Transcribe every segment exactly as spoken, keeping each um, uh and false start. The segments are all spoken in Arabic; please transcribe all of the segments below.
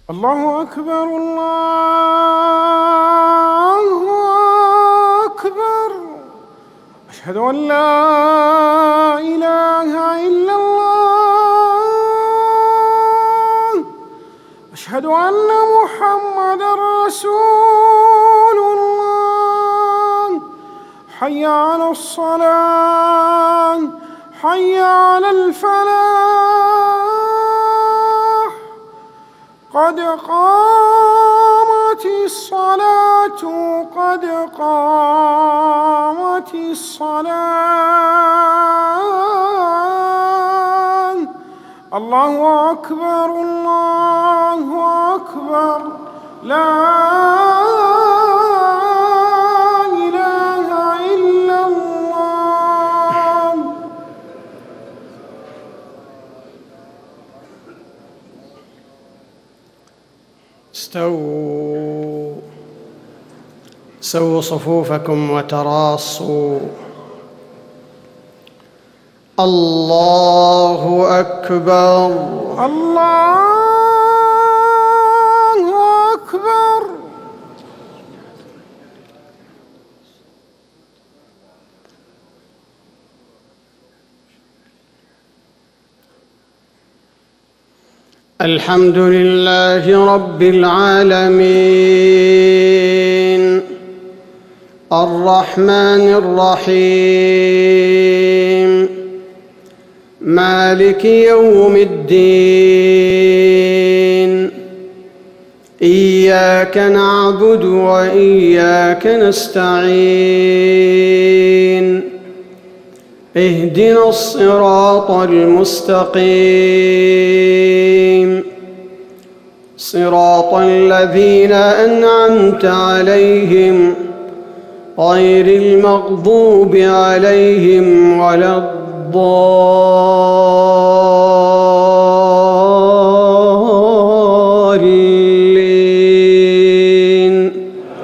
الله أكبر الله أكبر. أشهد أن لا إله إلا الله. أشهد أن محمدًا رسول الله. حي على الصلاة حي على الفلاح. قد قامت الصلاة قد قامت الصلاة. الله أكبر الله أكبر. لا إله إلا الله. استووا سووا صفوفكم وتراصوا. الله أكبر الله أكبر. الحمد لله رب العالمين الرحمن الرحيم مالك يوم الدين. إياك نعبد وإياك نستعين. اهدنا الصراط المستقيم صراط الذين أنعمت عليهم غير المغضوب عليهم ولا الضالين.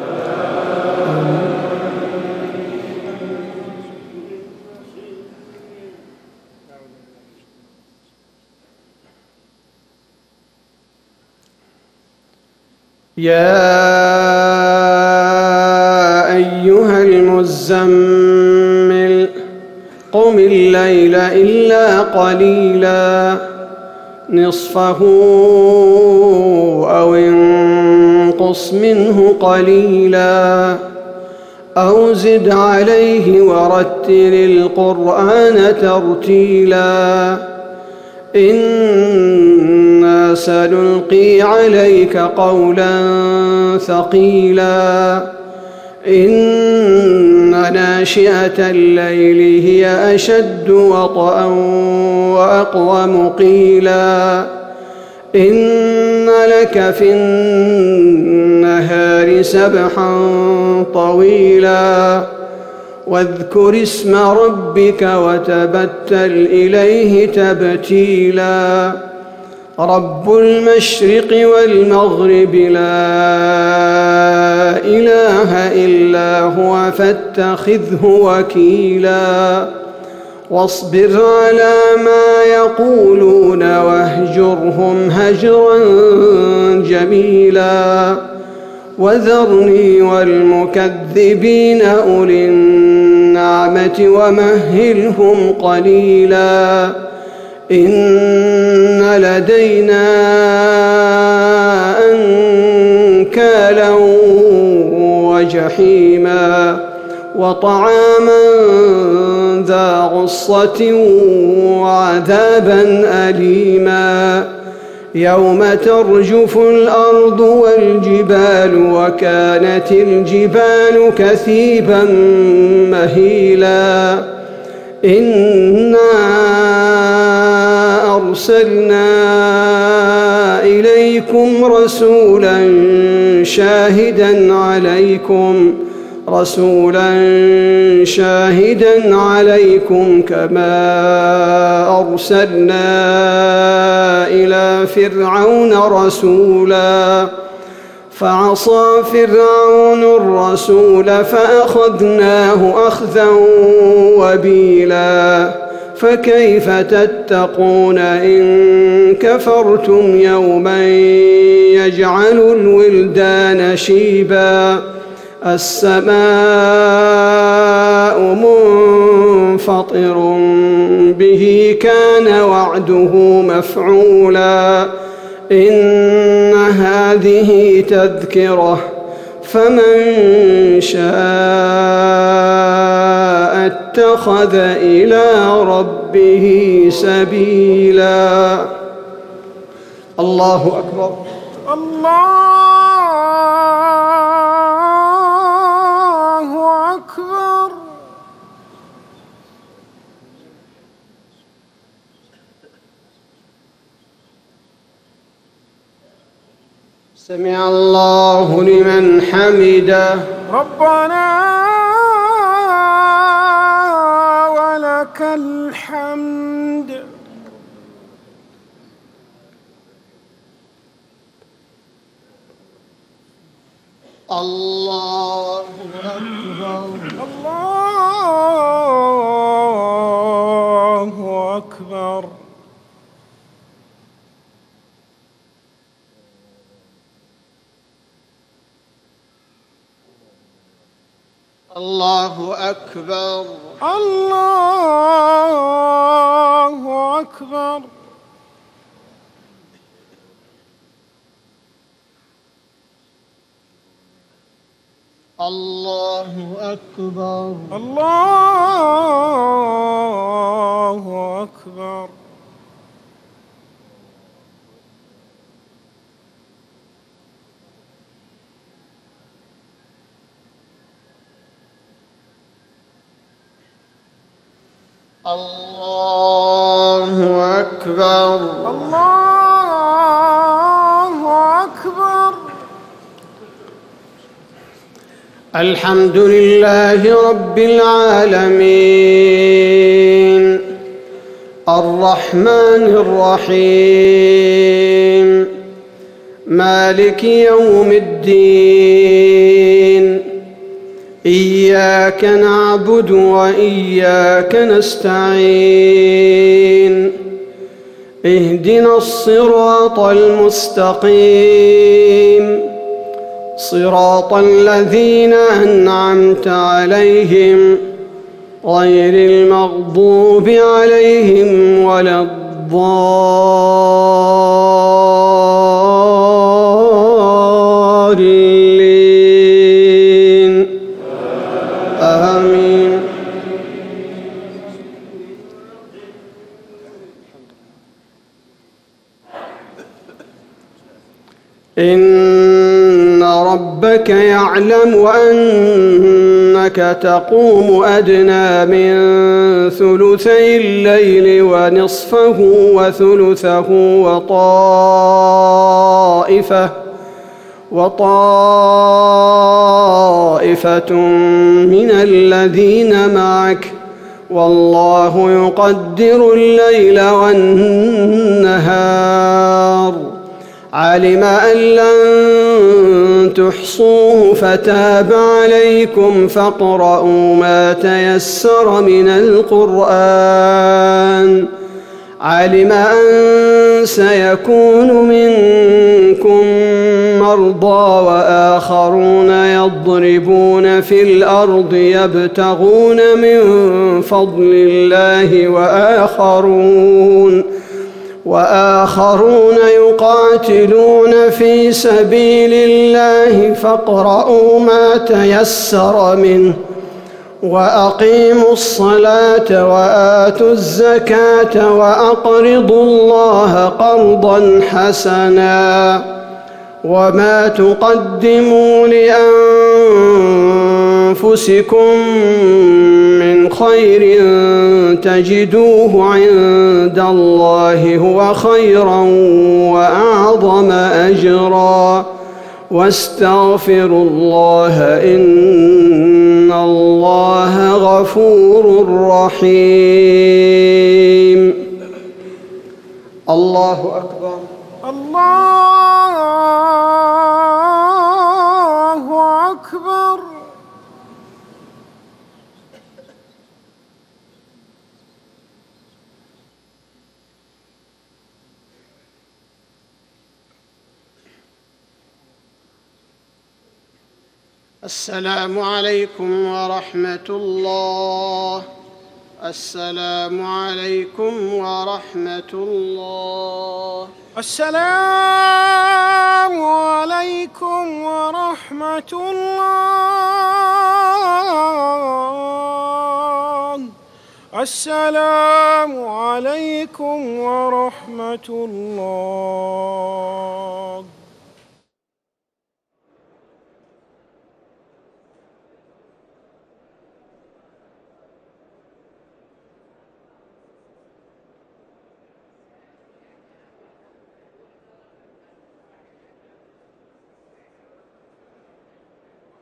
يا أيها المزمل قم الليل إلا قليلا نصفه أو انقص منه قليلا أو زد عليه ورتل القرآن ترتيلا. إنا سنلقي عليك قولا ثقيلا. إن ناشئة الليل هي أشد وطئا وأقوم قيلا. إن لك في النهار سبحا طويلا. واذكر اسم ربك وتبتل إليه تبتيلا. رب المشرق والمغرب لا إله إلا هو فاتخذه وكيلا. واصبر على ما يقولون واهجرهم هجرا جميلا. وذرني والمكذبين أولي النعمة ومهلهم قليلا. إن لدينا أنكالا وجحيما وطعاما ذا غصة وعذابا أليما. يوم ترجف الأرض والجبال وكانت الجبال كثيبا مهيلا. إنا أرسلنا إليكم رسولا شاهدا عليكم رسولا شاهدا عليكم كما أرسلنا إلى فرعون رسولا. فعصى فرعون الرسول فأخذناه أخذا وبيلا. فكيف تتقون إن كفرتم يوما يجعل الولدان شيبا السماء منفطر به كان وعده مفعولا إن هذه تذكرة فمن شاء اتخذ إلى ربه سبيلا. الله أكبر. الله أكبر. سمع الله لمن حمده. ربنا ولك الحمد. الله أكبر. الله أكبر. الله أكبر. الله أكبر. الله أكبر. الله أكبر. الله أكبر. الله أكبر. الحمد لله رب العالمين الرحمن الرحيم مالك يوم الدين إياك نعبد وإياك نستعين اهدنا الصراط المستقيم صراط الذين أنعمت عليهم غير المغضوب عليهم ولا الضالين آمين. إن ربك يعلم أنك تقوم أدنى من ثلثي الليل ونصفه وثلثه وطائفة وطائفة من الذين معك والله يقدر الليل والنهار علم أن لن تحصوه فتاب عليكم فاقرؤوا ما تيسر من القرآن علم أن سيكون منكم مرضى وآخرون يضربون في الأرض يبتغون من فضل الله وآخرون وآخرون يقاتلون في سبيل الله فاقرؤوا ما تيسر منه وأقيموا الصلاة وآتوا الزكاة وأقرضوا الله قرضا حسنا وما تقدموا لأنفسكم من خير تجدوه عند الله هو خيرا وأعظم أجرا واستغفروا الله إن الله غفور رحيم. الله أكبر. الله أكبر. السلام عليكم ورحمة الله. السلام عليكم ورحمة الله. السلام عليكم ورحمة الله. السلام عليكم ورحمة الله.